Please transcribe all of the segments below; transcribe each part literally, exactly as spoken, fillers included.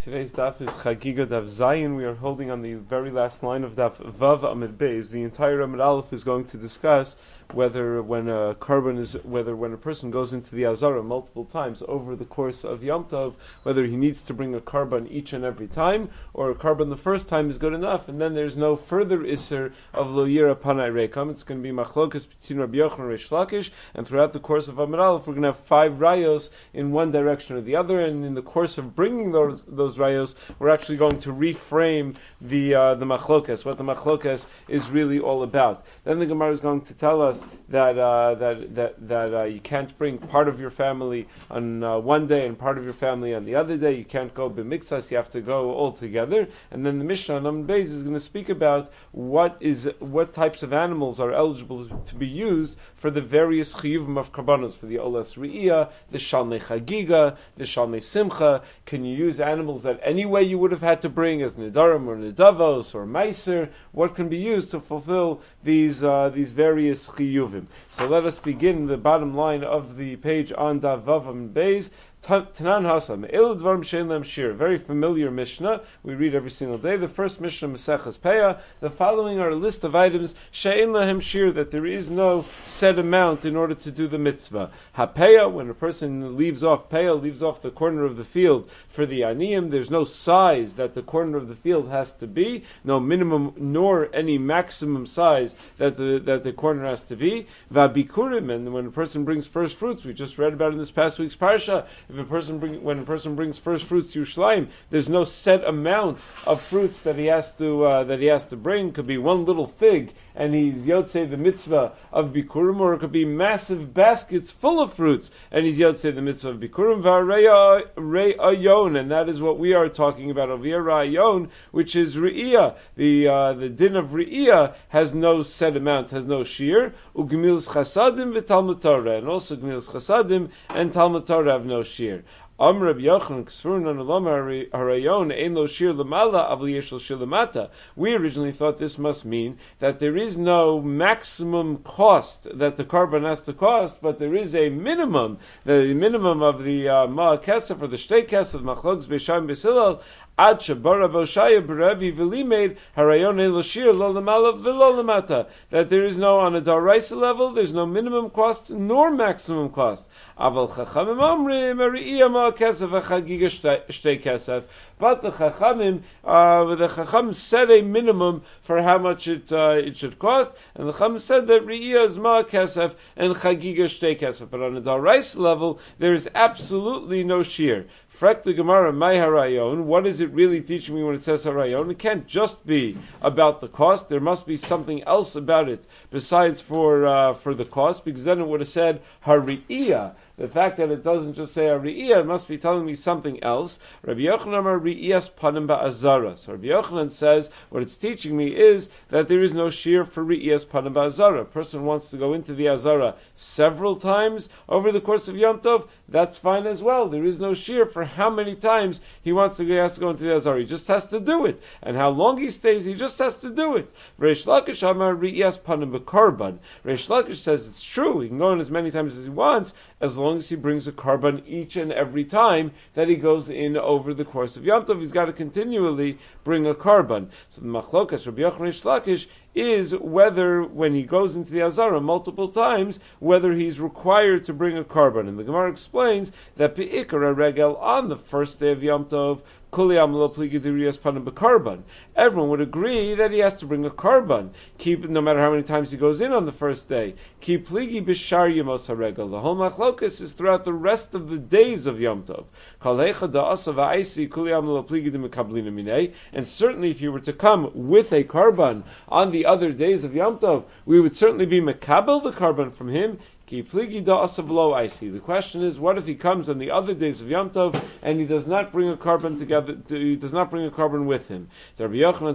Today's daf is Chagiga Daf Zayin. We are holding on the very last line of daf Vav Amid Beis. The entire Amid Aleph is going to discuss whether when a carbon is whether when a person goes into the Azara multiple times over the course of Yom Tov, whether he needs to bring a carbon each and every time, or a carbon the first time is good enough, and then there's no further Isser of Lo Yira Panai Rekam. It's going to be Machlokas between Rabbi Yochanan and Reish Lakish, and throughout the course of Amid Aleph we're going to have five rayos in one direction or the other, and in the course of bringing those those rayos, we're actually going to reframe the uh, the machlokas, what the machlokas is really all about. Then the Gemara is going to tell us that uh, that that that uh, you can't bring part of your family on uh, one day and part of your family on the other day. You can't go b'mixas. You have to go all together. And then the Mishnah on Amud Beis is going to speak about what is what types of animals are eligible to be used for the various chiyuvim of karbanos, for the olas re'iyah, the shalmei chagiga, the shalmei simcha. Can you use animals that anyway you would have had to bring as nidarim or nidavos or meiser? What can be used to fulfill these uh, these various chiyuvim? So let us begin the bottom line of the page on Daf Vav Amid Beis. Tanan Hasam, El Dvarim Shein Lehem Shir, very familiar Mishnah, we read every single day. The first Mishnah, Maseches Peah, the following are a list of items, Shein Lehem Shir, that there is no set amount in order to do the mitzvah. HaPeah, when a person leaves off Peah, leaves off the corner of the field for the Aniyim, there's no size that the corner of the field has to be, no minimum nor any maximum size that the that the corner has to be. Vabikurim, and when a person brings first fruits, we just read about in this past week's parsha, if a person bring, when a person brings first fruits to Yerushalayim, there's no set amount of fruits that he has to uh, that he has to bring. Could be one little fig, and he's yotzei the mitzvah of bikurim, or it could be massive baskets full of fruits, and he's yotzei the mitzvah of bikurim. V'are'ayon, and that is what we are talking about over here, ra'ayon, which is re'iyah. The uh, the din of re'iyah has no set amount, has no shear. Ugemilas chasadim v'talmud Torah, and also gemilas chasadim and Talmud Torah have no shear. Am Rabbi Yochanan Ksfurun an Ulama Harayon Ein Lo Shir Lamala Avli Yesh Lo Shir Lamata. We originally thought this must mean that there is no maximum cost that the carbon has to cost, but there is a minimum, the minimum of the uh, Ma Kesef or the Shtei Kesef Machloks Beisham Besilal Ad Shabara Boshaya B'Rabbi V'Limeid Harayon Ein Lo Shir Lo Lamala V'Lo Lamata. That there is no, on a Daraisa level, there's no minimum cost nor maximum cost. Aval Chachamim Omrim Ariyah Ma Kesef Chagiga Shtei Kesef. But the Chachamim, uh, the Chachamim set a minimum for how much it uh, it should cost, and the Chachamim said that Re'iyah is Ma Kesef and Chagiga Shtei Kesef. But on a Daraisa level, there is absolutely no shear. Frek the Gemara, my harayon, what is it really teaching me when it says harayon? It can't just be about the cost. There must be something else about it besides for uh, for the cost, because then it would have said hariyah. The fact that it doesn't just say hariyah, it must be telling me something else. Rabbi Yochanan Amar Re'iyas Panim Ba'azara. So Rabbi Yochanan says what it's teaching me is that there is no shear for Re'iyas Panim Ba'azara. A person wants to go into the Azara several times over the course of Yom Tov, that's fine as well. There is no shear for how many times he wants to, he has to go into the Azara. He just has to do it. And how long he stays, he just has to do it. Reish Lakish Amar Re'iyas Panim B'Karban. Reish Lakish says it's true. He can go in as many times as he wants, as long as he brings a carbon each and every time that he goes in over the course of Yom Tov. He's got to continually bring a carbon. So the Machlokas, Rabbi Yochanan Reish Lakish, is whether when he goes into the Azara multiple times, whether he's required to bring a carbon. And the Gemara explains that Pe'ikar Regel on the first day of Yom Tov, everyone would agree that he has to bring a carbon. Keep, no matter how many times he goes in on the first day. Keep pligi b'shar yemos haregel. The whole machlokas is throughout the rest of the days of Yom Tov. And certainly, if you were to come with a carbon on the other days of Yom Tov, we would certainly be mekabel the carbon from him. The question is, what if he comes on the other days of Yom Tov and he does not bring a carbon together? He does not bring a carbon with him. Rabbi Yochanan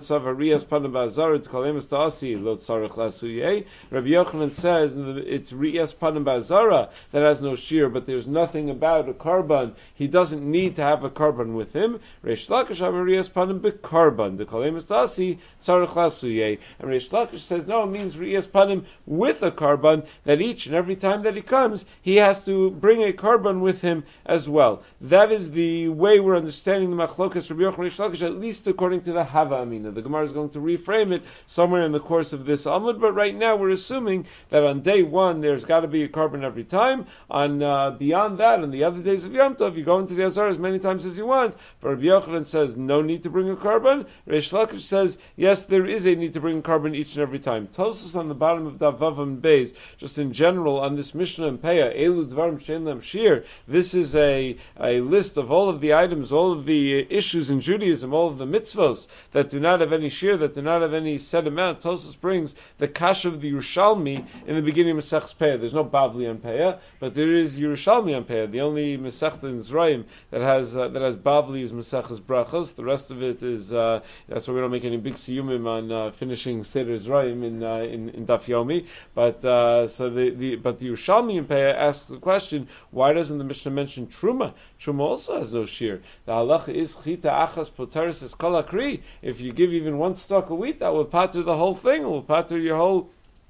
says it's Riyas Panim Ba'azara that has no shear, but there's nothing about a carbon. He doesn't need to have a carbon with him. Reish Lakish Riyas Panim B'Karban. The Kalem Estasi Tzarich Lasuye. And Reish Lakish says no, it means Riyas Panim with a carbon, that each and every time time that he comes, he has to bring a korban with him as well. That is the way we're understanding the Machlokas Rabbi Yochanan Reish Lakish, at least according to the Hava Amina. The Gemara is going to reframe it somewhere in the course of this Amud, but right now we're assuming that on day one there's got to be a korban every time. On uh, beyond that, on the other days of Yom Tov, you go into the Azar as many times as you want. But Rabbi Yochanan says no need to bring a korban. Reish Lakish says yes, there is a need to bring a korban each and every time. Tosfos on the bottom of Daf Vav Amud Beis, just in general on this Mishnah and Peah, Elu Dvarim Shein Lam Shir. This is a a list of all of the items, all of the issues in Judaism, all of the mitzvos that do not have any shir, that do not have any set amount. Tosfos brings the kash of the Yerushalmi in the beginning of Masechus Peah. There's no Bavli on Peah, but there is Yerushalmi on Peah. The only Masechta in Zrayim that has uh, that has Bavli is Masechus Brachos. The rest of it is uh, that's why we don't make any big siyumim on uh, finishing Seder Zrayim in uh, in, in Daf Yomi. But uh, so the, the but the Yerushalmi in Peah asks the question: why doesn't the Mishnah mention Truma? Truma also has no shir. The halacha is chita achas poteris es kol hakri. If you give even one stalk of wheat, that will pater the whole thing. It will pater your whole,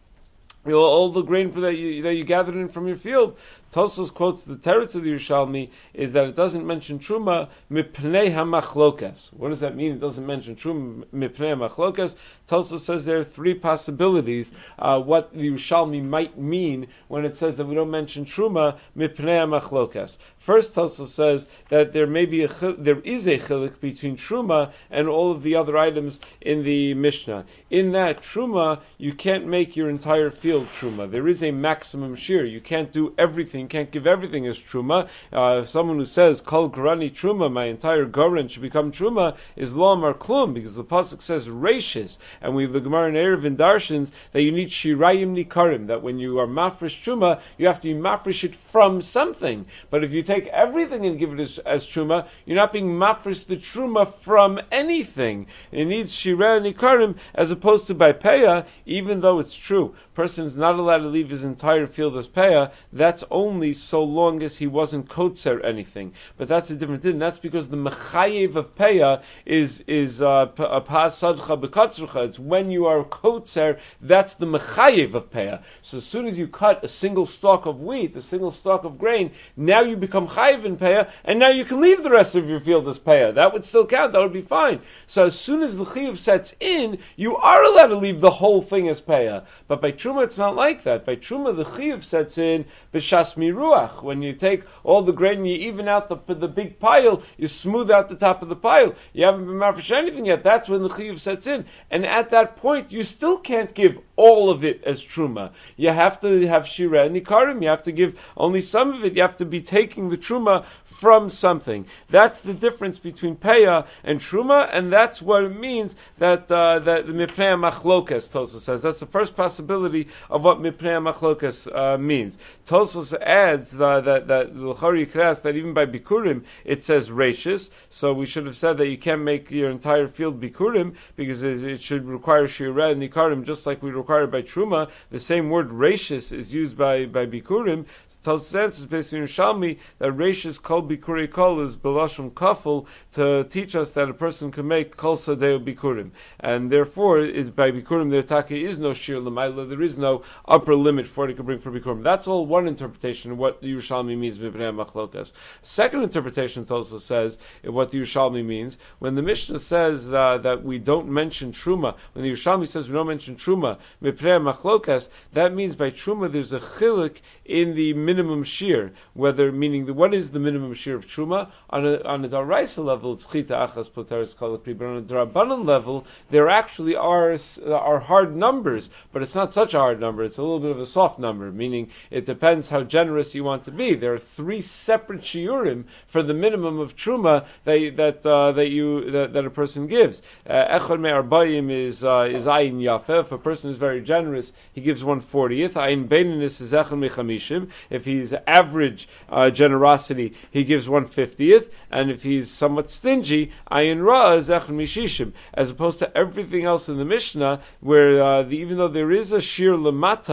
you know, all the grain for that you that you gathered in from your field. Tosfos quotes the teretz of the Yerushalmi is that it doesn't mention truma mipnei hamachlokas. What does that mean? It doesn't mention truma mipnei hamachlokas. Tosfos says there are three possibilities uh, what the Yerushalmi might mean when it says that we don't mention truma mipnei hamachlokas. First, Tosfos says that there may be a there is a chiluk between truma and all of the other items in the Mishnah. In that truma, you can't make your entire field truma. There is a maximum shir. You can't do everything. You can't give everything as truma. Uh, someone who says kol garani truma, my entire garan should become truma, is lo amar klum, because the pasuk says reishis, and we the Gemara in Erev in Darshans that you need shirayim nikarim, that when you are mafresh truma, you have to be mafresh it from something. But if you take everything and give it as, as truma, you're not being mafresh the truma from anything. It needs shirayim nikarim as opposed to by peah, even though it's true. Person's not allowed to leave his entire field as peah. That's only so long as he wasn't kotzer anything. But that's a different thing. That's because the mechayev of peah is is a pasadcha bekatzrucha. It's when you are kotzer. That's the mechayev of peah. So as soon as you cut a single stalk of wheat, a single stalk of grain, now you become chayev in peah, and now you can leave the rest of your field as peah. That would still count. That would be fine. So as soon as the chiyuv sets in, you are allowed to leave the whole thing as peah. But by truma, it's not like that. By truma, the chiyuv sets in b'shas miruach. When you take all the grain and you even out the the big pile, you smooth out the top of the pile. You haven't been mafresh anything yet. That's when the chiyuv sets in. And at that point, you still can't give all of it as truma. You have to have shira and nikarim. You have to give only some of it. You have to be taking the truma from something. That's the difference between peah and truma, and that's what it means that uh, that the mipnei machlokas, Tosfos says. That's the first possibility of what mipnei machlokas uh, means. Tosfos adds uh, that that l'chari kras that even by bikurim it says reishis, so we should have said that you can't make your entire field bikurim because it, it should require shira and nikarim just like we require by truma. The same word reishis is used by by bikurim. Tosfos answers based on Yerushalmi that reishis kol bikuri kol is belashon kafel to teach us that a person can make kol sadeu bikurim, and therefore is by bikurim there taki is no shir l'mayla, there is no upper limit for what it can bring for bikurim. That's all one interpretation of what the Yerushalmi means b'bnei machlokas. Second interpretation also says what the Yerushalmi means when the Mishnah says uh, that we don't mention truma. When the Yerushalmi says we don't mention truma b'nei machlokas, that means by truma there's a chiluk in the minimum shir. Whether meaning the, what is the minimum shir of truma on a on a daraisa level it's chita achas poteris kol hakri, but on a drabanan level there actually are uh, are hard numbers, but it's not such a hard number. It's a little bit of a soft number, meaning it depends how generous you want to be. There are three separate shiurim for the minimum of truma that that uh, that you that, that a person gives. Echad me'arbayim is uh, is ayin yafeh. If a person is very generous, he gives one fortieth. Ayin beininis is echad mechamishim. If he's average uh, generosity, he gives one fiftieth, and if he's somewhat stingy, ayin ra is echad mishishim. As opposed to everything else in the Mishnah, where uh, the, even though there is a shir lamata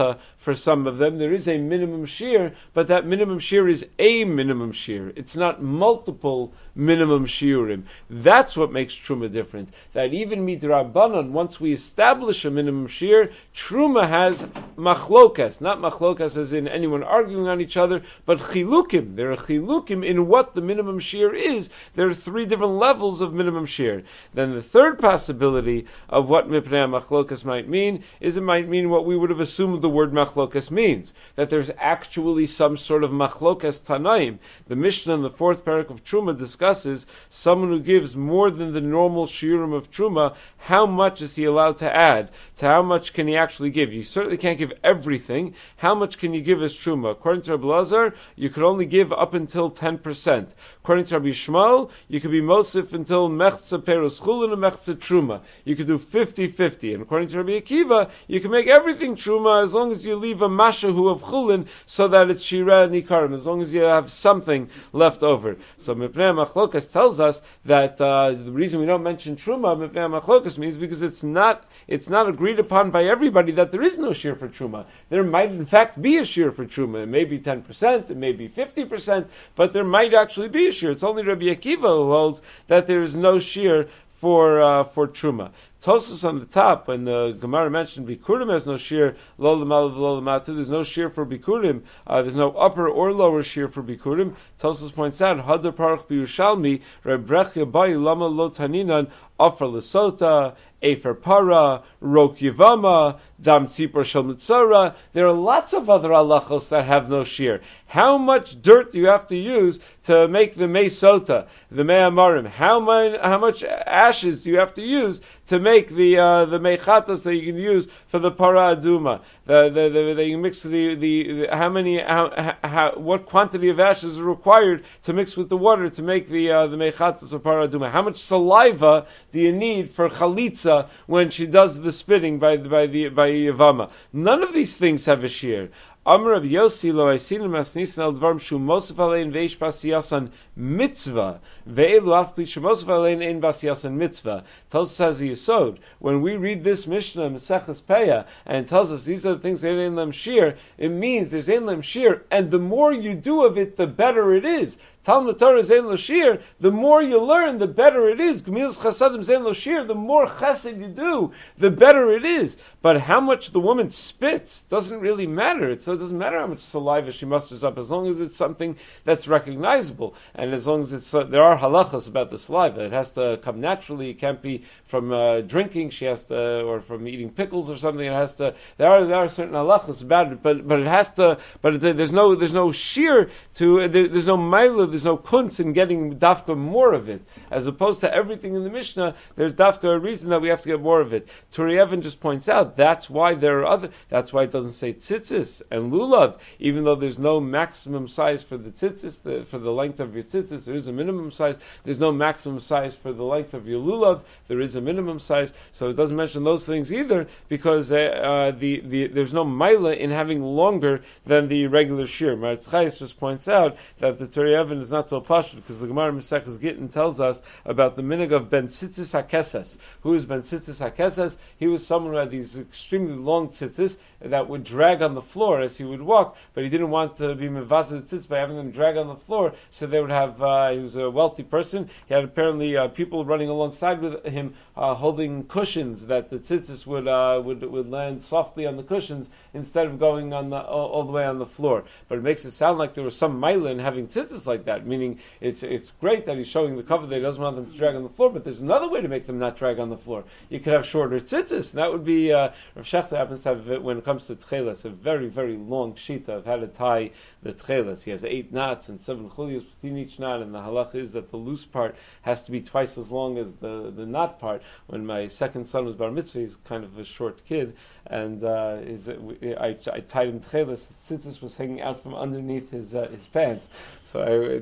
for some of them. There is a minimum shear, but that minimum shear is a minimum shear. It's not multiple minimum shiurim. That's what makes truma different. That even midrabanan, once we establish a minimum shear, truma has machlokas, not machlokas as in anyone arguing on each other, but chilukim. There are chilukim in what the minimum shear is. There are three different levels of minimum shear. Then the third possibility of what mipnei machlokas might mean is it might mean what we would have assumed the word machlokas means, that there's actually some sort of machlokas tanaim. The Mishnah in the fourth parak of Truma discusses someone who gives more than the normal shiurim of Truma, how much is he allowed to add? To how much can he actually give? You certainly can't give everything. How much can you give as Truma? According to Rabbi Lazar, you could only give up until ten percent. According to Rabbi Shmuel, you could be mosif until mechza perus chulin and mechza Truma. You could do fifty-fifty. And according to Rabbi Akiva, you can make everything Truma as long as you leave a mashahu of chulin so that it's shira and ikarim, as long as you have something left over. So Mipnei Machlokas tells us that uh, the reason we don't mention Truma, Mipnei Machlokas, means because it's not it's not agreed upon by everybody that there is no shear for Truma. There might in fact be a shear for Truma. It may be ten percent, it may be fifty percent, but there might actually be a shear. It's only Rabbi Akiva who holds that there is no shear for uh, for Truma. Tosfos on the top, when the Gemara mentioned Bikurim has no shear, lo l'mal v'lo l'mata, there's no shear for Bikurim, uh, there's no upper or lower shear for Bikurim. Tosfos points out, Hadar Parach B'Yushalmi, Reb Brechia Bayi Lama Lo Taninan, Afar Lesota, Efer Para, Rok Yivama, Dam Tzipor Shel Mitzora. There are lots of other halachos that have no shear. How much dirt do you have to use to make the Mei Sota, the Mei Amarim? How, my, how much ashes do you have to use to make the uh, the Mei Chatas that you can use for the Para Aduma? The, the, the, the, you mix the, the, the how many how, how, what quantity of ashes are required to mix with the water to make the uh, the Mei Chatas of Para Aduma? How much saliva do you need for chalitza when she does the spitting by the, by the by Yavama? None of these things have a shear. Amar Rabbi Yossi lo Aisinim Masnisin al Dvarim Shu Mosef Alein Veish Basiyasan Mitzvah Ve'elu Af Pli Shu Mosef Alein Ein Basiyasan Mitzvah. Tells us as a Yesod, when we read this Mishnah Maseches Peah and it tells us these are the things that Ein Lem Shir, it means there's Ein Lem Shir, and the more you do of it, the better it is. Talmud Torah Zein Lo Shir, the more you learn, the better it is. Gemilas Chasadim Zein Lo Shir, the more chesed you do, the better it is. But how much the woman spits doesn't really matter. It's, it doesn't matter how much saliva she musters up, as long as it's something that's recognizable, and as long as it's uh, there are halachas about the saliva. It has to come naturally. It can't be from uh, drinking. She has to, or from eating pickles or something. It has to. There are there are certain halachas about it, but but it has to. But it, there's no there's no shear to there, there's no mila. There's no kunz in getting dafka more of it, as opposed to everything in the Mishnah. There's dafka a reason that we have to get more of it. Turi Evan just points out that's why there are other. That's why it doesn't say tzitzis and lulav, even though there's no maximum size for the tzitzis, the, for the length of your tzitzis. There is a minimum size. There's no maximum size for the length of your lulav. There is a minimum size, so it doesn't mention those things either, because uh, uh, the, the there's no maila in having longer than the regular shear. Maritz Chayes just points out that the Turi Evan is not so pashut, because the Gemara Maseches Gittin tells us about the minig of Ben Tzitzis HaKeses. Who is Ben Tzitzis HaKeses? He was someone who had these extremely long tzitzis that would drag on the floor as he would walk, but he didn't want to be mevazah the tzitzis by having them drag on the floor, so they would have, uh, he was a wealthy person, he had apparently uh, people running alongside with him, uh, holding cushions that the tzitzis would, uh, would would land softly on the cushions instead of going on the, all, all the way on the floor. But it makes it sound like there was some maila in having tzitzis like that, meaning it's it's great that he's showing the cover that he doesn't want them to drag on the floor, but there's another way to make them not drag on the floor. You could have shorter tzitzis, and that would be, uh, Rav Shechter happens to have, when it comes to tchelas, a very, very long shita of how to tie the tchelas. He has eight knots and seven chulias between each knot, and the halach is that the loose part has to be twice as long as the, the knot part. When my second son was bar mitzvah, he's kind of a short kid, and uh, his, I, I tied him tchelas, his tzitzis was hanging out from underneath his uh, his pants. So I,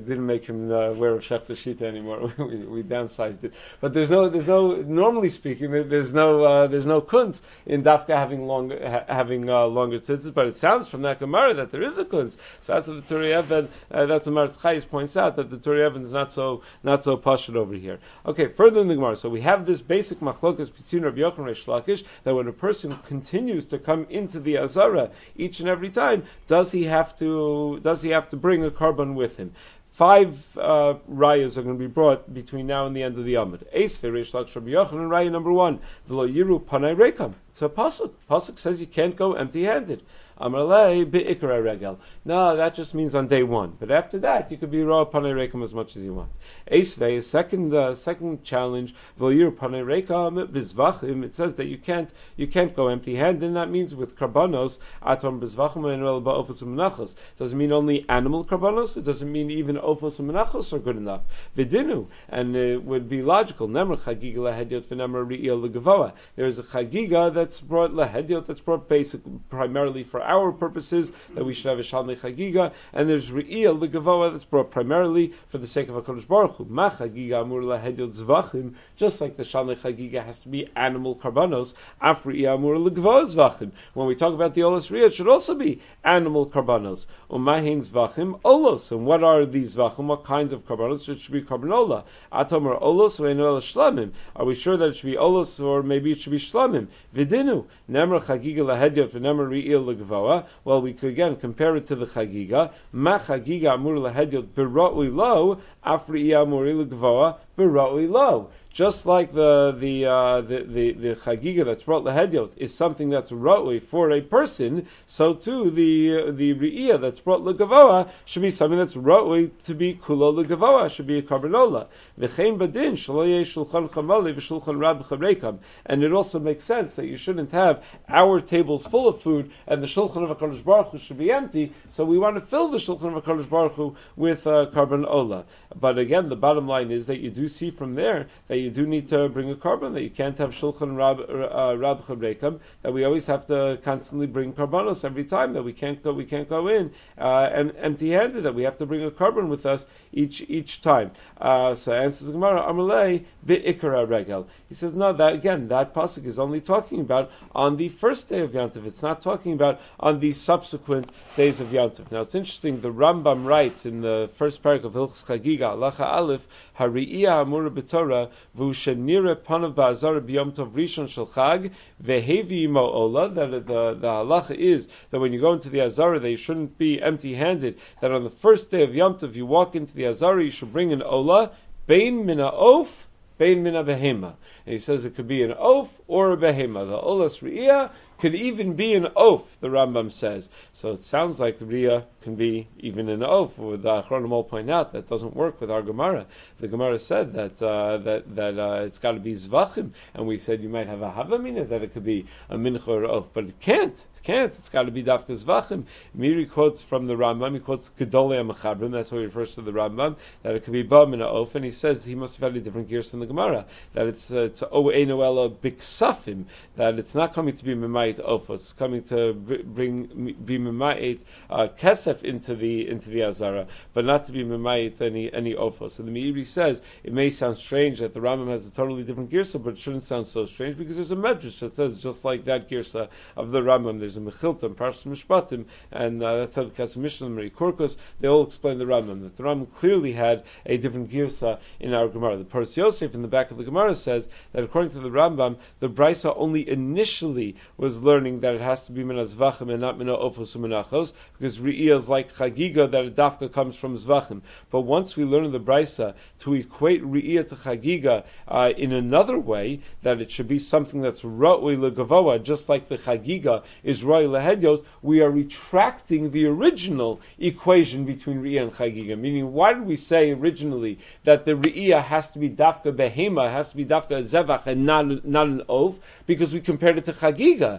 didn't make him uh, wear a Shechta Shita anymore. we, we downsized it. But there's no, there's no. Normally speaking, there's no, uh, there's no kunz in Dafka having longer, ha- having uh, longer tzitzis. But it sounds from that Gemara that there is a kunz. So that's what the Turi Even, uh, that's what Maratz Chayes points out, that the Turi Even is not so, not so pashut over here. Okay, further in the Gemara. So we have this basic machlokas between Rabbi Yochanan and Reish Lakish that when a person continues to come into the Azara each and every time, does he have to, does he have to bring a carbon with him? Five uh, rayas are going to be brought between now and the end of the Amud. Eis Reish Lakish Rabbi Yochanan, raya number one, V'lo yiru panai rekam. It's a pasuk. Pasuk says you can't go empty-handed. Amalei bi'ikra regel. No, that just means on day one. But after that, you could be raw panei rekam as much as you want. Eisvei, second uh, second challenge. V'lo panei rekam bizvachim. It says that you can't you can't go empty-handed, and that means with karbanos atom bizvachim and el ba'ofos u'menachos. Doesn't mean only animal karbanos. It doesn't mean even ofos u'menachos are good enough. V'dinu, and it would be logical. Nemar chagiga lahediot v'nemar ri'il legavoa. There is a chagiga that's brought lahediot, that's brought basic primarily for our purposes, that we should have a Shalmei Chagiga, and there's Re'iyah L'Gavoa that's brought primarily for the sake of HaKadosh Baruch Hu. Ma Chagiga Amur L'Hedil Zvachim, just like the Shalmei Chagiga has to be animal karbanos, Af Re'iyah Amur L'Gavoa Zvachim. When we talk about the Olos Re'iyah, it should also be animal karbanos. Umahin Zvachim Olos. And what are these Zvachim? What kinds of karbanos? It should be karbonola. Atomar Olos Ve'eno El Shlamim. Are we sure that it should be Olos, or maybe it should be Shlamim? Vidinu. Nemar Chagiga L'Hedil V'nemar Re'iyah L'Gavoa. Well, we could again compare it to the Chagiga. Ma Chagiga Amur L'Hediot B'Ra'ui Lo, Afri Amur L'Gavoa B'Ra'ui Lo. Just like the the uh, the, the the chagiga that's brought lahediot is something that's ra'ui for a person, so too the uh, the re'iyah that's brought legavoa should be something that's ra'ui to be kulo legavoa, should be a karbonola. V'chein badin shelo yeh shulchan chamali v'shulchan rab charekam. And it also makes sense that you shouldn't have our tables full of food and the shulchan of HaKadosh Baruch Hu should be empty. So we want to fill the shulchan of HaKadosh Baruch Hu with uh, karbonola. But again, the bottom line is that you do see from there that you do need to bring a carbon, that you can't have shulchan rab uh, rab chabrekam, that we always have to constantly bring karbanos every time, that we can't go we can't go in uh, and empty-handed, that we have to bring a carbon with us each each time. Uh, so answers the Gemara, Amalei bi'ikra regel. He says no, that again that pasuk is only talking about on the first day of Yantiv. It's not talking about on the subsequent days of Yantiv. Now it's interesting. The Rambam writes in the first parak of Hilchos Chagiga, Halacha Aleph, Hari'iyah Amura b'Torah v'ushenire panav ba'azara b'yom tov rishon shel chag vehevi imo ola. That the the halacha is that when you go into the Azara, that you shouldn't be empty-handed. That on the first day of Yom Tov, you walk into the Azara, you should bring an ola, bein mina of, bein mina behema. And he says it could be an oaf or a behema. The olas ri'iyah could even be an oaf, the Rambam says. So it sounds like the Riyah can be even an oaf. The Achronim all point out that doesn't work with our Gemara. The Gemara said that uh, that that uh, it's got to be zvachim, and we said you might have a havamina that it could be a mincha or oaf, but it can't. It can't. It's got to be dafka zvachim. Miri quotes from the Rambam. He quotes Gedolei HaMechabrim. That's how he refers to the Rambam, that it could be ba min a oaf, and he says he must have had a different gears from the Gemara, that it's uh, it's o enoela biksafim, that it's not coming to be mimayit ofos, it's coming to bring be mimayit uh, kesef into the into the azara, but not to be mimayit any any ofos. So the Meiri says it may sound strange that the Rambam has a totally different girsa, but it shouldn't sound so strange because there's a medrash that says just like that girsa of the Rambam. There's a mechilta in Parshas Mishpatim, and uh, that's how the Kesef Mishnah and Mari Korkus, they all explain the Rambam, that the Rambam clearly had a different girsa in our Gemara. The Paras Yosef in the back of the Gemara says that according to the Rambam, the Brisa only initially was learning that it has to be min zvachim and not min ofos u'menachos, because Re'iyah is like Chagiga, that a dafka comes from zvachim. But once we learn in the Brisa to equate Re'iyah to Chagiga uh, in another way, that it should be something that's ra'ui legavoa, just like the Chagiga is ra'ui lehediot, we are retracting the original equation between Re'iyah and Chagiga. Meaning, why did we say originally that the Re'iyah has to be dafka behema, has to be dafka zevach, and not, not an oaf? Because we compared it to Chagiga.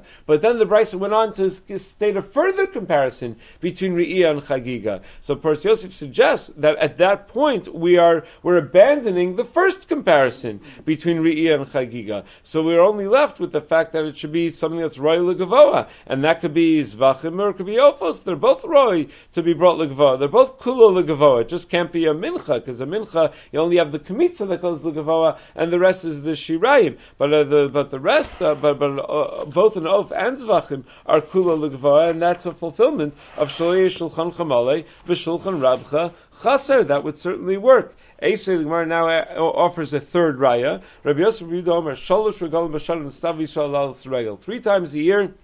But then the Brisa went on to state a further comparison between Re'iyah and Chagiga. So Pars Yosef suggests that at that point we are we're abandoning the first comparison between Re'iyah and Chagiga. So we're only left with the fact that it should be something that's Roy L'Gavoa, and that could be Zvachim or it could be Ofos. They're both Roy to be brought L'Gavoa. They're both Kulo L'Gavoa. It just can't be a Mincha, because a Mincha, you only have the Kmitza that goes L'Gavoa, and the rest is the Shirayim. But uh, the but the rest, uh, but but uh, both an Of and Zvachim are Kulo L'Gavoa, and that's a fulfillment of Shalei Shulchan Chamale v'Shulchan Rabcha Chaser. That would certainly work. Eisei Gemara now offers a third raya. Rabbi Yosef Yehuda Omer Shalosh Regalim B'Shana and Stav Yisrael Al Regel. Three times a year,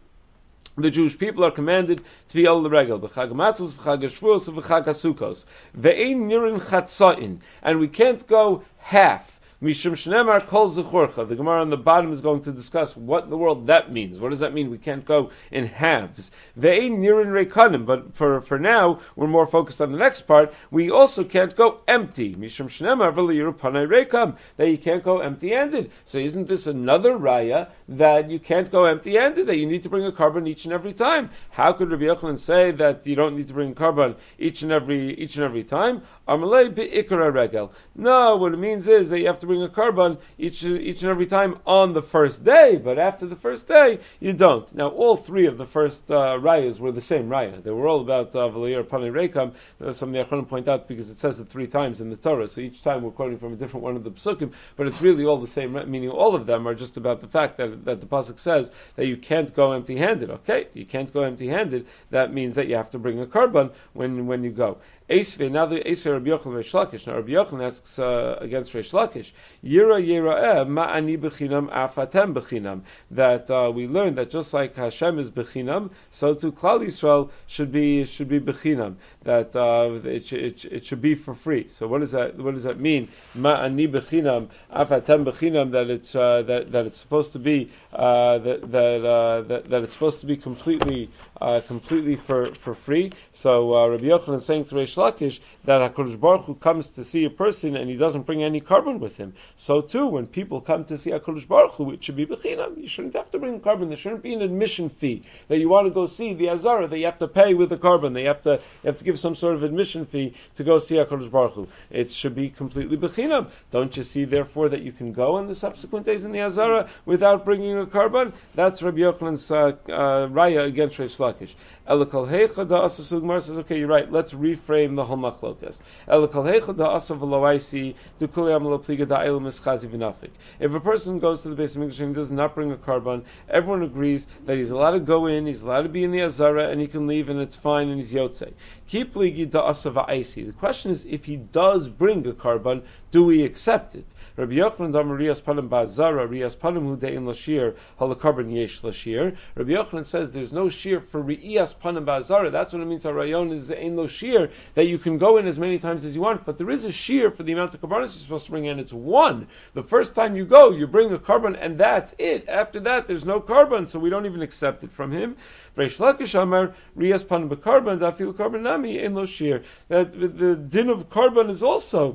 the Jewish people are commanded to be al regel, b'chag matzos, b'chag shvuos, b'chag hasukos. Ve'ein nirin chatzain, and we can't go half. Mishum shnemar kol zechorcha. The Gemara on the bottom is going to discuss what in the world that means. What does that mean? We can't go in halves. Ve'ein nirin reikanim. But for, for now, we're more focused on the next part. We also can't go empty. Mishum shnemar v'leyiru panay reikam. That you can't go empty-handed. So isn't this another raya that you can't go empty-handed? That you need to bring a carbon each and every time? How could Rabbi Yochanan say that you don't need to bring a carbon each and every each and every time? Amalei be'ikra regel. No, what it means is that you have to bring a carbon each each and every time on the first day, but after the first day you don't. Now, all three of the first uh, rayas were the same raya. They were all about V'leir Panei Reikam. That's something I want to point out because it says it three times in the Torah. So each time we're quoting from a different one of the psukim, but it's really all the same. Meaning, all of them are just about the fact that that the pasuk says that you can't go empty-handed. Okay, you can't go empty-handed. That means that you have to bring a carbon when when you go. Eisve, now the Eisve Rabbi Yochanan Reish Lakish. Now Rabbi Yochanan asks uh, against Reish Lakish, Yira Yira'eh ma'ani b'chinam afatem b'chinam. That uh, we learned that just like Hashem is b'chinam, so too Klal Yisrael should be should be b'chinam. That uh, it, it, it should be for free. So what does that what does that mean? Ma'ani b'chinam afatem b'chinam. That it's uh, that that it's supposed to be uh, that that, uh, that that it's supposed to be completely uh, completely for, for free. So uh, Rabbi Yochanan is saying to Reish Lakish that HaKadosh Baruch Hu comes to see a person and he doesn't bring any carbon with him. So too, when people come to see HaKadosh Baruch Hu, it should be b'chinam. You shouldn't have to bring carbon. There shouldn't be an admission fee that you want to go see the Azara that you have to pay with the carbon. That you have to you have to give some sort of admission fee to go see HaKadosh Baruch Hu. It should be completely b'chinam. Don't you see, therefore, that you can go on the subsequent days in the Azara without bringing a carbon? That's Rabbi Yochanan's uh, uh, raya against Reish Lakish. Elakal heicha da asa. So the Gemara says, okay, you're right. Let's reframe the whole machlokas. Elakal heicha da asa v'loaisi to kuliam lo pliga da elam eschazi v'nafik. If a person goes to the base of Mikdash and he does not bring a carbon, everyone agrees that he's allowed to go in, he's allowed to be in the Azara, and he can leave, and it's fine, and he's yotzei. Keep pligi da asa v'aisi. The question is, if he does bring a carbon, do we accept it? Rabbi Yochanan Damar Riyas Panim Ba'Zara Riyas Panim Hu De'in Lashir Halakarbon Yesh Lashir. Rabbi Yochanan says there's no shear for Riyas Panim Ba'Zara. That's what it means. Harayon is Ein Lo Shear, that you can go in as many times as you want, but there is a shear for the amount of karbanos you're supposed to bring in. It's one. The first time you go, you bring a carbon, and that's it. After that, there's no carbon, so we don't even accept it from him. Reish Lakish Amar Riyas Panim B'Karban Dafil Karban Nami Ein Lo Shear. That the din of carbon is also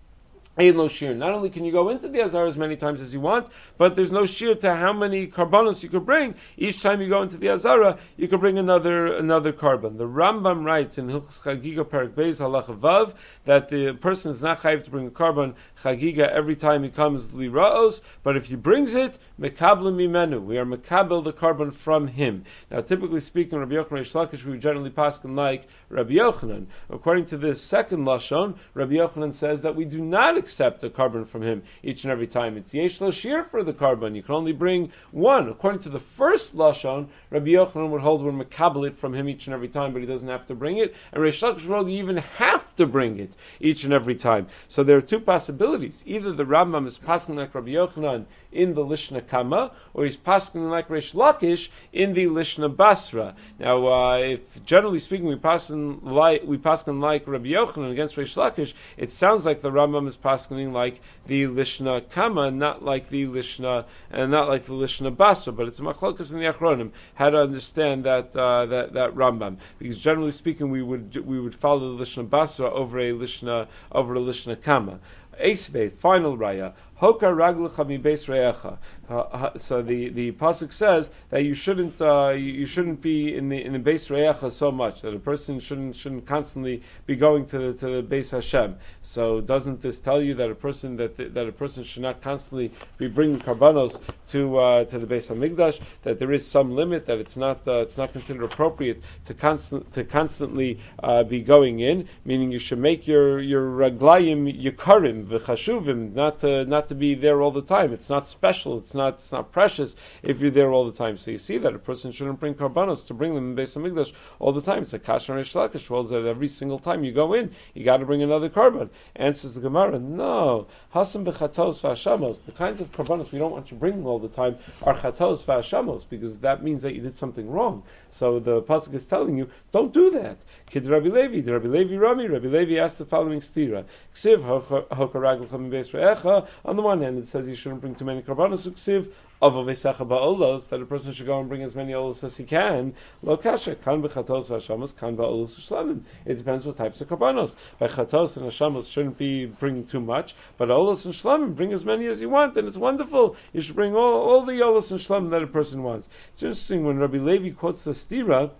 Ein lo shear. Not only can you go into the Azar as many times as you want, but there's no shear to how many karbanos you could bring. Each time you go into the Azara, you could bring another another carbon. The Rambam writes in Hilchos Chagiga Perek Beis Halacha Vav that the person is not chayiv to bring a carbon Chagiga every time he comes li ra'os, but if he brings it, mekabel mimenu, we are mekabel the carbon from him. Now, typically speaking, Rabbi Yochanan Reish Lakish, we generally paskin like Rabbi Yochanan. According to this second lashon, Rabbi Yochanan says that we do not accept a carbon from him each and every time. It's yesh lo shear for the carbon. You can only bring one. According to the first lashon, Rabbi Yochanan would hold we're mekabel it from him each and every time, but he doesn't have to bring it. And Reish Lakish would hold you even have to bring it each and every time. So there are two possibilities. Either the Rambam is paskin like Rabbi Yochanan in the Lishna Kama, or he's paskin like Reish Lakish in the Lishna Basra. Now, uh, if generally speaking we paskin like we paskin like Rabbi Yochanan against Reish Lakish, it sounds like the Rambam is paskin like the Lishna Kama, not like the Lishna and not like the Lishna Basra. But it's a machlokas in the Achronim how to understand that uh, that that Rambam, because generally speaking we would we would follow the Lishna Basra over a Lishna over a Lishna Kama. Eisve, final raya. Hoka raglecha mi beis re'echa. So the the pasuk says that you shouldn't uh, you, you shouldn't be in the in the beis re'echa so much, that a person shouldn't shouldn't constantly be going to the, to the beis Hashem. So doesn't this tell you that a person that that a person should not constantly be bringing karbanos to uh, to the beis Hamikdash? That there is some limit, that it's not uh, it's not considered appropriate to constant to constantly uh, be going in. Meaning you should make your your raglayim yikarim v'chashuvim, not to not to be there all the time. It's not special. It's not it's not precious if you're there all the time. So you see that a person shouldn't bring karbanos to bring them in beis Hamikdash all the time. It's a kasher and Reish Lakish holds that every single time you go in, you got to bring another karban. Answers the Gemara, no. Hasam bechatos v'hashamos. The kinds of karbanos we don't want you bringing all the time are chatos v'hashamos, because that means that you did something wrong. So the pasuk is telling you, don't do that. Kid Rabbi Levi, the Rabbi Levi Rami, Rabbi Levi asked the following stira. Ksiv hoka raglcha mi beis re'echa. On the one hand, it says you shouldn't bring too many karbanos. Uksiv avavesecha ba'olos, that a person should go and bring as many olos as he can. Lo kasha kan bechatos v'hashamos, kan ba'olos u'shlamim. It depends what types of karbanos. By chatos and hashamos shouldn't be bringing too much, but olos and shlamim bring as many as you want, and it's wonderful. You should bring all, all the olos and shlamim that a person wants. It's interesting when Rabbi Levi quotes the stira.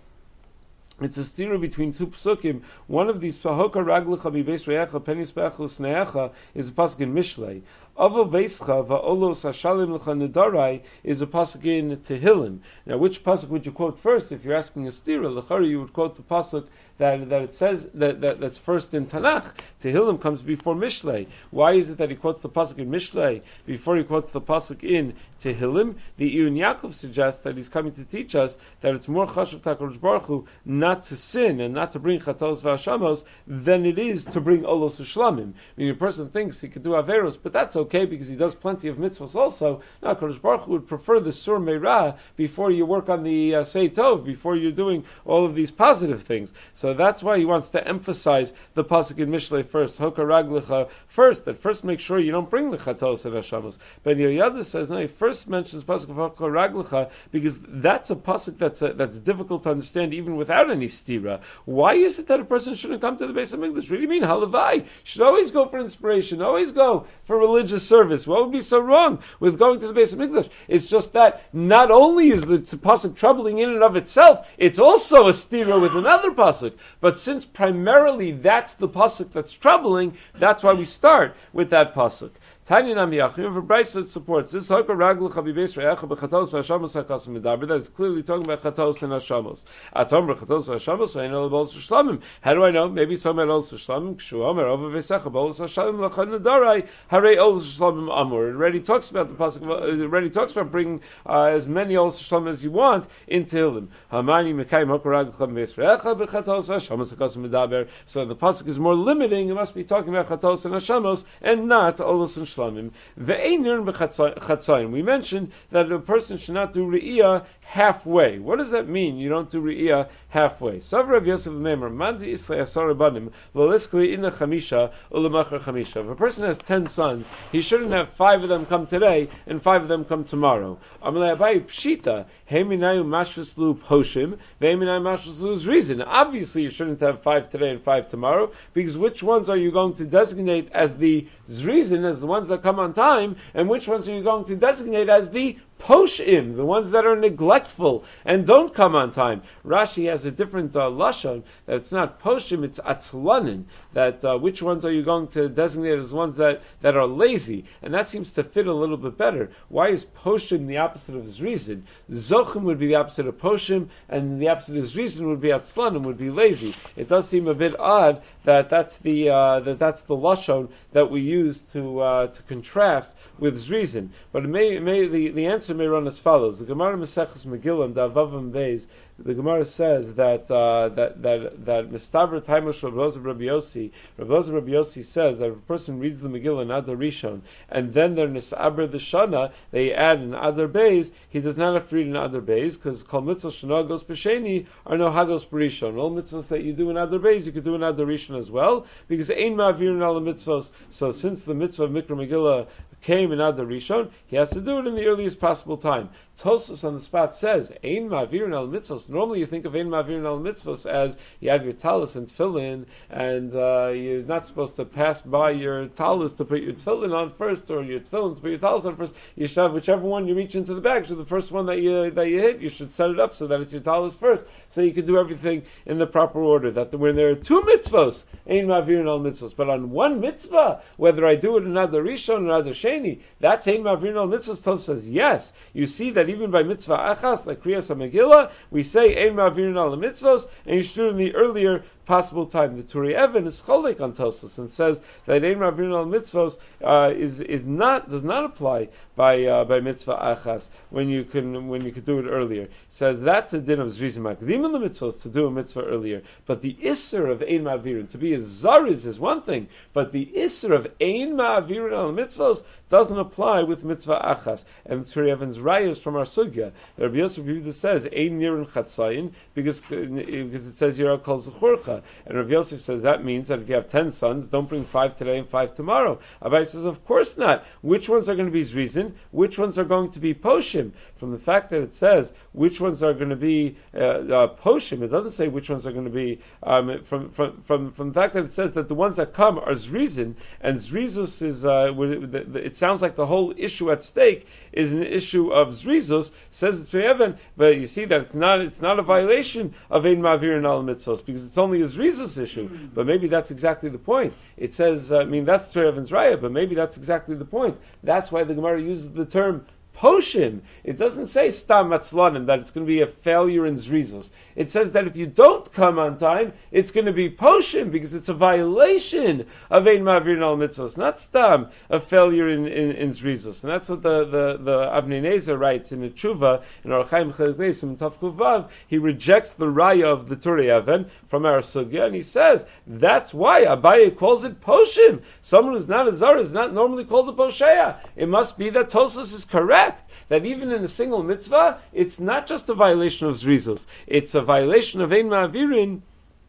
It's a stira between two psukim. One of these, Pahoka Raglecha mi beis re'echa penis be'echus ne'echa, is a pasuk in Mishlei. Avo veischa va'olos hashalim l'cha nedarai is a pasuk in Tehillim. Now, which pasuk would you quote first? If you're asking a stira, l'chari, you would quote the pasuk that that it says that, that that's first in Tanakh. Tehillim comes before Mishlei. Why is it that he quotes the pasuk in Mishlei before he quotes the pasuk in Tehillim? The Iyun Yaakov suggests that he's coming to teach us that it's more chashuv HaKadosh Baruch Hu not to sin and not to bring chatos v'hashamos than it is to bring olos u'shlamim. I mean, a person thinks he could do averos, but that's okay because he does plenty of mitzvahs also. Now, HaKadosh Baruch Hu would prefer the sur meirah before you work on the uh, sei tov, before you're doing all of these positive things. So that's why he wants to emphasize the pasuk in Mishlei first, Hoka Raglecha first, that first make sure you don't bring the chatos and hashamos. But Yoyada says, no, he first mentions pasuk of Hoka Raglecha because that's a pasuk that's a, that's difficult to understand even without any stira. Why is it that a person shouldn't come to the Beis Hamikdash? What do you mean, halavai? Should always go for inspiration, always go for religious service. What would be so wrong with going to the Beis Hamikdash? It's just that not only is the pasuk troubling in and of itself, it's also a stira with another pasuk. But since primarily that's the pasuk that's troubling, that's why we start with that pasuk. Tanya Nami Yachim, for Bryce that supports this, Hoka Raglecha mi beis re'echa b'chatos v'hashamos hakasim medaber, that it's clearly talking about chatos and hashamos. Atom b'chatos v'hashamos v'eino l'bolos v'shlamim. How do I know? Maybe some are olos v'shlamim. Kshu omer over v'secha bolos hashalim l'chad nedarai harei olos v'shlamim amor. It already talks about the pasuk. It already talks about bringing uh, as many olos v'shlamim as you want into Tehillim. Hamani mekayim Hoka Raglecha mi beis re'echa b'chatos v'hashamos hakasim medaber. So the pasuk is more limiting. It must be talking about chatos and hashamos and not olos and shlamim. We mentioned that a person should not do re'iyah halfway. What does that mean? You don't do re'iyah halfway. Savrav Yosef Meimer, Mandi Islay Asar Banim, V'leskui Inna Chamisha, Ulamachar Chamisha. If a person has ten sons, he shouldn't have five of them come today and five of them come tomorrow. Amalei Abayi Pshita, Heminayu Mashvaslu Poshim, Ve'eminayu Mashvaslu Zrizin. Obviously, you shouldn't have five today and five tomorrow, because which ones are you going to designate as the Zrizin, as the ones that come on time, and which ones are you going to designate as the Poshim, the ones that are neglectful and don't come on time? Rashi has a different uh, lashon, that it's not Poshim, it's Atzlanin, that uh, which ones are you going to designate as ones that, that are lazy? And that seems to fit a little bit better. Why is Poshim the opposite of Zrizin? Zochim would be the opposite of Poshim, and the opposite of Zrizin would be Atzlanim, would be lazy. It does seem a bit odd that that's the uh, that that's the lashon that we use to uh, to contrast with Zrizin. But it may, it may the, the answer may run as follows. The Gemara Maseches Megillah, Davavam Beis, the Gemara says that uh, that that that Mistavra Taimosh Rav Elazar Rabbi Yossi, Rav Elazar Rabbi Yossi says that if a person reads the Megillah in Adar Rishon and then they're Nisaber the Shana, they add an Adar Beis, he does not have to read an Adar Beis because Kol Mitzvah Shana Gos B'Sheni are no Hagos B'Rishon. All mitzvahs that you do in Adar Beis, you could do in Adar Rishon as well, because Ein Ma'avirin Ala Mitzvahs. So since the mitzvah of Mikra Megillah came in Adar Rishon, he has to do it in the earliest possible time. Tosfos on the spot says, Ein Ma'avirin al mitzvos. Normally you think of Ein Ma'avirin al mitzvos as you have your talis and tefillin, and uh, you're not supposed to pass by your talis to put your tefillin on first, or your tefillin to put your talis on first. You should have whichever one you reach into the bag. So the first one that you that you hit, you should set it up so that it's your talis first, so you can do everything in the proper order. That when there are two mitzvos, Ein Ma'avirin al mitzvos, but on one mitzvah, whether I do it in Adar Rishon or Adar Sheni, that's Ein Ma'avirin al mitzvos. Tosfos says yes. You see that even by mitzvah achas, like Kriyas HaMegillah, we say Ein Ma'avirin al mitzvos, and you should do it in the earlier possible time. The Turi Even is cholek on Tosfos and says that Ein Ma'avirin al mitzvos uh, is is not does not apply by uh, by mitzvah achas when you can when you could do it earlier. It says that's a din of zrizim makdim in the mitzvos to do a mitzvah earlier. But the isser of Ein Ma'avirin to be a zariz is one thing, but the isser of Ein Ma'avirin al mitzvos doesn't apply with mitzvah achas. And Turi Even's rayos from our sugya, Rabbi Yosef Yehuda says Ein nirin chatzayin because because it says Yira kol zechurcha. And Rav Yosef says that means that if you have ten sons, don't bring five today and five tomorrow. Abai says, of course not. Which ones are going to be zrizin? Which ones are going to be poshim? From the fact that it says which ones are going to be uh, uh, poshim, it doesn't say which ones are going to be. Um, from, from from from the fact that it says that the ones that come are zrizin, and zrizus is uh, it sounds like the whole issue at stake is an issue of zrizus. Says it's Evan, but you see that it's not it's not a violation of Ein Ma'avirin al mitzvos because it's only a Zrizus issue, but maybe that's exactly the point. It says, uh, I mean, that's Turi Even's raya, but maybe that's exactly the point. That's why the Gemara uses the term poshim. It doesn't say stam matzlanim, that it's going to be a failure in zrizus. It says that if you don't come on time, it's going to be poshim, because it's a violation of Ein Ma'avirin al mitzvos, not stam, a failure in, in, in zrizus. And that's what the, the, the Avnei Nezer writes in the Tshuva, in Orach Chaim Chelik Beis, from Tav Kuv Vav. He rejects the raya of the Turi Even from our sugya, and he says, that's why Abaye calls it poshim. Someone who's not a zar is not normally called a posheya. It must be that Tosfos is correct, that even in a single mitzvah, it's not just a violation of zrizus, it's a violation of Ein Ma'avirin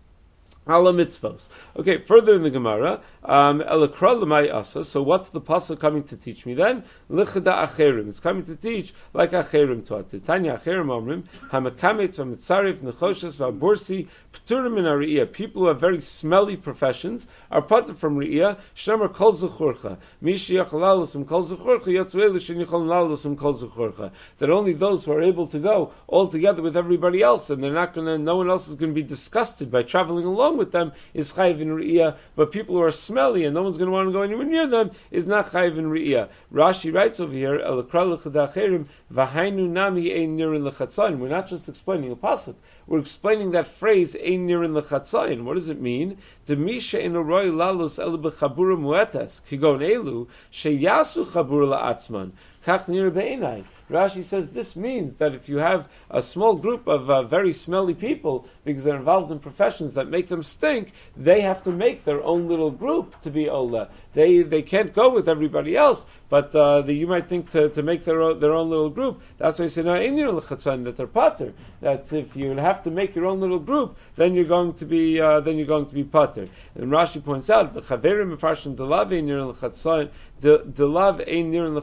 ala mitzvos. Okay, further in the Gemara, um, Elakra l'may asa. So what's the pasuk coming to teach me then? Lichda acherim. It's coming to teach like acherim taught. Tanya acherim omrim hamakametz v'mitzarif nechoshes v'abursi p'turim min ha'ri'iyah. People who have very smelly professions are put from ri'iyah. Shnemer kol zechurcha. Mishi yachalalusum kol zechurcha yatzuelu shen yachalalusum kol zechurcha. That only those who are able to go all together with everybody else, and they're not going to, no one else is going to be disgusted by traveling along with them, is chayiv in ri'iyah. But people who are smelly and no one's going to want to go anywhere near them is not chayiv in ri'iyah. Rashi writes over here, Elakra l'chada acherim v'hainu nami ein nirin l'chatzayin. We're not just explaining a pasuk. We're explaining that phrase ein nirin l'chatzayin. What does it mean? Demisha in a roy lalus el b'chabura muetas kigon elu sheyasu chabura la'atzman kach nir be'enai. Rashi says this means that if you have a small group of uh, very smelly people, because they're involved in professions that make them stink, they have to make their own little group to be Ola. They they can't go with everybody else, but uh, the, you might think to, to make their own, their own little group. That's why you say, no, that they're pater. That if you have to make your own little group, then you're going to be uh, then you're going to be pater. And Rashi points out, the chaverim mefarshin delav ein nirin l'chatzayin, delav ein nirin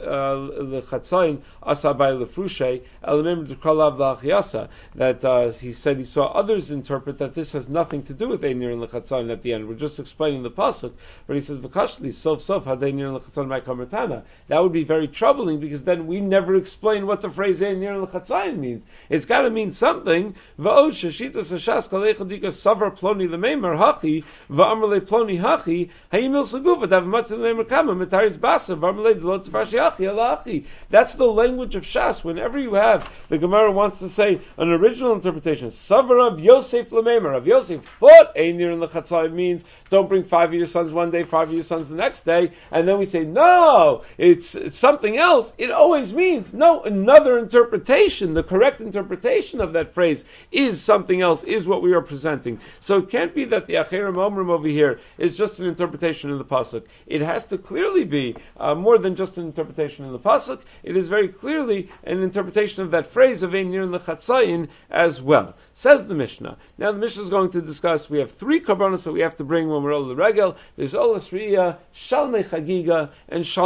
l'chatzayin asabay lefrushay elamim dekalav la'achiyasa. That uh, he said he saw others interpret that this has nothing to do with ein nirin l'chatzayin at the end. We're just explaining the pasuk, but he says v'kashli sof sof had ein nirin l'chatzayin my kamertana. That would be very troubling, because then we never explain what the phrase ein nirin l'chatzayin means. It's got to mean something. Va'od shashitas hashas kalechadika savar ploni lemeimer hachi va'amrle ploni hachi hayimil seguva dav matzah lemeimer kama metaris basa va'amrle delot tfashi hachi alachi. That's the language of Shas. Whenever you have, the Gemara wants to say an original interpretation. Savar of Yosef lemeimer. Of Yosef thought ein nirin l'chatzayin means don't bring five of your sons one day, five of your sons the next day, and then we say no, it's, it's something else. It always means no, another interpretation. The correct interpretation of that phrase is something else, is what we are presenting. So it can't be that the acherim omrim over here is just an interpretation in the pasuk. It has to clearly be uh, more than just an interpretation in the pasuk. It is very clearly an interpretation of that phrase of ein nirin l'chatzayin as well. Says the Mishnah. Now the Mishnah is going to discuss, we have three karbanos that we have to bring when we're Ola Regel. There's Ola Sriya, Shalmei Chagiga, and Shalmei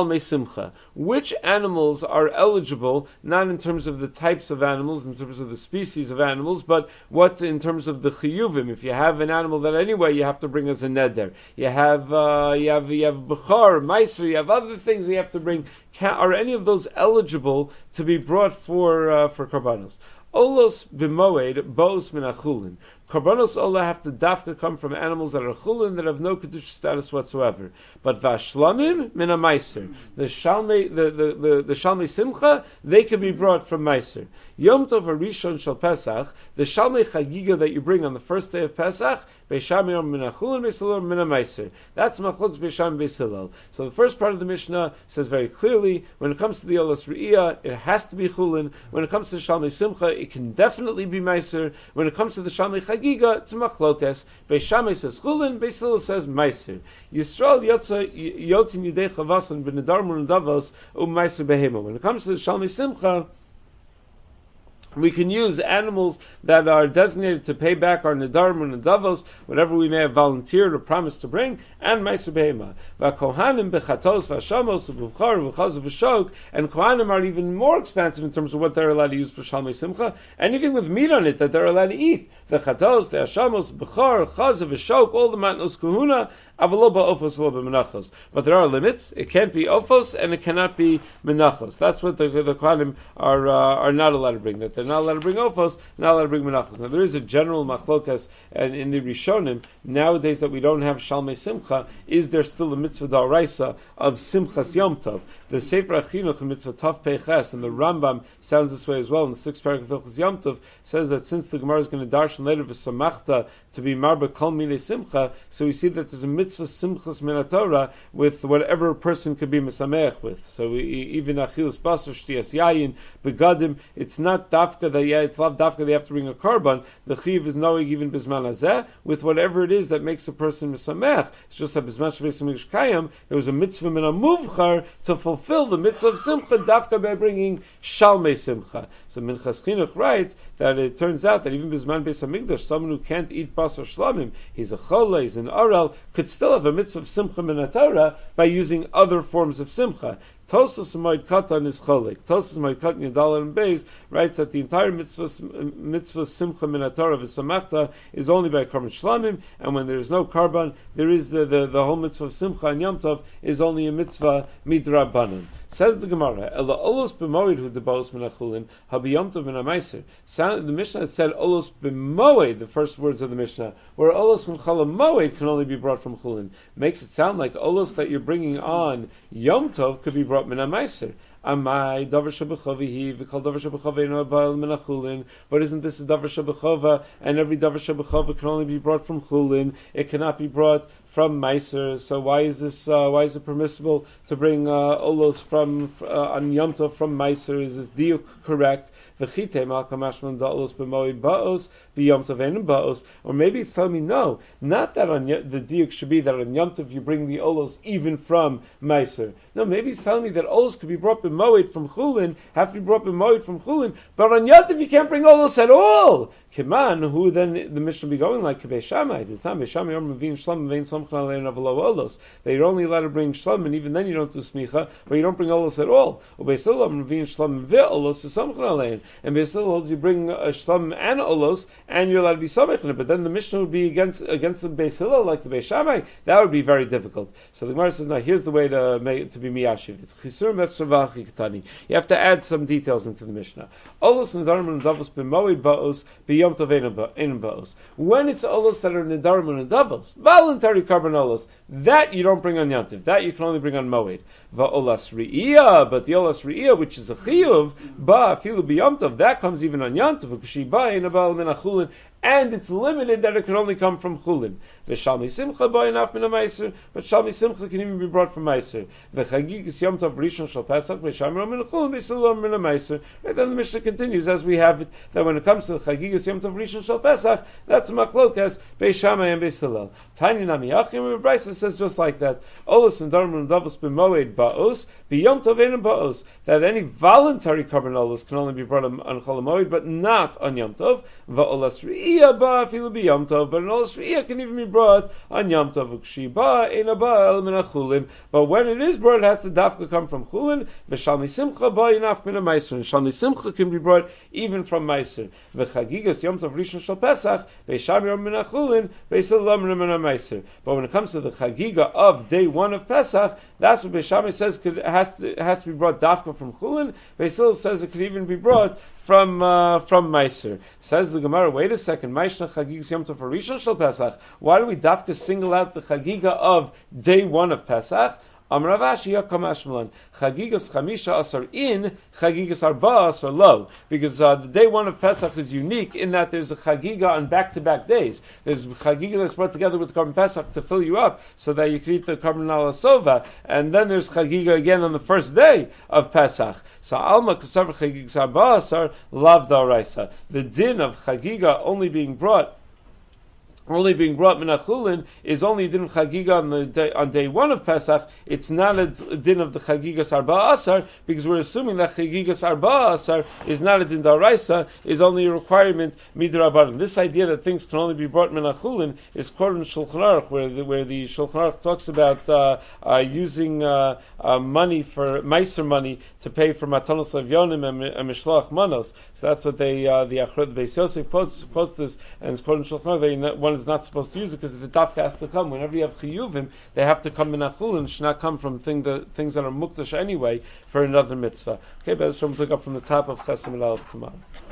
Shalmei Simcha. Which animals are eligible, not in terms of the types of animals, in terms of the species of animals, but what in terms of the chiyuvim. If you have an animal that anyway you have to bring as a neder. You have, uh, you have, you have Bechar, Meiser, you have other things you have to bring. Can, are any of those eligible to be brought for, uh, for Karbanos? Olos b'moed, bos min achulin. Karbanos olah have to dafka come from animals that are chulin, that have no kedusha status whatsoever. But vashlamim min a meiser. The shalmei, the, the, the, the shalmei simcha, they can be brought from meiser. Yom tov harishon shel Pesach, the shalmei chagiga that you bring on the first day of Pesach, beishamim min achulin, beisilor min a meiser. That's machlokes beisham beisilol. So the first part of the Mishnah says very clearly, when it comes to the olas re'iyah, it has to be chulin. When it comes to the shalmei simcha, it can definitely be meiser. When it comes to the shalmei chagiga, Giga, it's machlokes. Beis Shammai says chulin, Beis Hillel says meiser. Yisrael yotza yotzim yidei chavasan b'nedarmun and davos um meiser behema. When it comes to the Shalmei Simcha, we can use animals that are designated to pay back our nedarim and davos, whatever we may have volunteered or promised to bring, and meiser behema. V'kohanim bechatos v'ashamos v'buchar v'chaz v'shok, and kohanim are even more expansive in terms of what they're allowed to use for Shalmei Simcha, anything with meat on it that they're allowed to eat. The chatos, the ashamos, b'char, chaz v'shok, all the matnos kahuna, avaloba ofos v'loba menachos. But there are limits. It can't be ofos and it cannot be menachos. That's what the the kohanim are uh, are not allowed to bring. That they're not allowed to bring ofos, not allowed to bring menachos. Now there is a general machlokas, and in the Rishonim nowadays that we don't have Shalmei Simcha, is there still a mitzvah d'oraisa of Simchas Yom Tov? The Sefer Achinuch, mitzvah Tav Peiches, and the Rambam sounds this way as well in the sixth paragraph of Hilchos Yom Tov, says that since the Gemara is going to darshan later v'samachta to be marba kol minei simcha, so we see that there's a mitzvah simchas min haTorah with whatever a person could be mesameach with. So we, even achilus basar, shtiyas yayin, begadim, it's not dafka that yeah, it's not dafka they have to bring a korban. The chiv is knowing even bisman hazeh with whatever it is that makes a person mesameach. It's just that bisman shveis mikdash kayam, there was a mitzvah min hamuvchar to fulfill the mitzvah of simcha dafka by bringing shalmei simcha. So Minchas Chinuch writes that it turns out that even bisman beis hamikdash, someone who can't eat basar shlamim, he's a chola, he's an arel, could still have a mitzvah of simcha min haTorah by using other forms of simcha. Tosas Moed Katan is cholik. Tosas Moed Katan Yadal and Beis writes that the entire mitzvah mitzvah simcha min haTorah v'samachta is only by karban shlamim, and when there is no karban, there is the, the, the whole mitzvah of simcha and yom tov is only a mitzvah midrabanan. Says the Gemara, Ela olos b'moed hu debos min hachulin habi yom tov min hameiser. The Mishnah had said olos b'moed, the first words of the Mishnah, where olos and chala moed can only be brought from chulin. Makes it sound like olos that you're bringing on yom tov could be brought min hameiser. Amai davar shabechovi v'kol davar shabechovi no ba'al min hachulin. But isn't this a davar shabechova? And every davar shabechova can only be brought from chulin. It cannot be brought from meiser. So why is this? Uh, why is it permissible to bring uh, olos from uh, on Yom Tov from meiser? Is this diuk correct? Or maybe it's telling me no, not that on y- the diuk should be that on Yom Tov you bring the olos even from meiser. No, maybe it's telling me that olos could be brought b'moed from chulin, have to be brought b'moed from chulin, but on Yom Tov you can't bring olos at all. Kiman, who then the Mishnah will be going like Beis Shammai. The time Beis Shammai are mevin shlam mevin somchan alein avalo olos. They're only allowed to bring shlam, and even then you don't do smicha, but you don't bring olos at all. Beis Hillel mevin shlam ve olos for somchan alein. And Beis Hillel holds you bring a shlam and olos, and you're allowed to be samech in it. But then the Mishnah would be against against the Beis Hillel like the Beis Shammai. That would be very difficult. So the Gemara says, "Now here's the way to make to be miyashiv. It's chisur metzravach kitani. You have to add some details into the Mishnah. Olos nedarim and davos b'moed baos b'yom tov ein baos. When it's olos that are nedarim and davos, voluntary carbon olos, that you don't bring on Yom Tov. That you can only bring on moed. Va'olas ri'iyah, but the olas ri'iyah, which is a chiyuv, ba filu b'yom tov, that comes even on Yom Tov, and it's limited that it can only come from chulin. The Shalmei Simcha ba'inaf min ha'meiser, but Shalmei Simcha can even be brought from meiser. The Chagigas Yom Tov Rishon Shal Pesach b'shamar min chulin b'silom min ha'meiser. Right, then the Mishnah continues as we have it that when it comes to the Chagigas Yom Tov Rishon Shal Pesach, that's machlokas b'shamay and b'silel. Tiny Nami Achim and Brisa says just like that. Olos and Darman and Davos b'moed ba'os b'yom tov ein ba'os, that any voluntary carbon olos can only be brought on Chol Hamoed, but not on Yom Tov. Va'olas ri shvi'iyah ba afilu bi Yom Tov, but an ola shvi'iyah can even be brought on Yom Tov. Ukshi ba ein ba el min chulin, but when it is brought, it has to dafka come from chulin. V'shalmi simcha ba yinaf min a meiser, and shalmi simcha can be brought even from meiser. V'chagigas Yom Tov rishon shel Pesach, v'shamir min a chulin, v'yisel lamrin min a meiser. But when it comes to the chagiga of day one of Pesach, that's what Beis says could, has to has to be brought dafka from chulin. Beis says it could even be brought from uh, from Meiser. Says the Gemara, wait a second, Maishna Chagigas Yom Tov Rishon Shel Pesach. Why do we dafka single out the chagiga of day one of Pesach? Amar Rav Ashi Yakam Ashmalan Chagigas Chamisha Asar in Chagigas Arba Asar Lo, because uh, the day one of Pesach is unique in that there's a chagiga on back-to-back days. There's chagiga that's brought together with the Korban Pesach to fill you up so that you can eat the Korban Ala Sova, and then there's chagiga again on the first day of Pesach. So Alma Kasav Chagigas Arba Asar Lav Daraisa. The din of chagiga only being brought only being brought minachulin is only a din of chagiga on the day, on day one of Pesach. It's not a din of the chagigas arba asar, because we're assuming that chagigas arba asar is not a din daraisa, is only a requirement midrabanan. This idea that things can only be brought minachulin is quoted in Shulchan Aruch, where the, where the Shulchan Aruch talks about uh, uh, using uh, uh, money for meiser money to pay for matanos levyonim and, and mishloach manos. So that's what they uh, the Achrot Beis Yosef quotes, quotes this, and it's quoted in Shulchan Aruch that one is not supposed to use it because the dafka has to come. Whenever you have chiyuvim, they have to come minachulin. It should not come from thing that, things that are mukdash anyway for another mitzvah. Okay, but let's pick up from the top of Chesed Aleph tomorrow.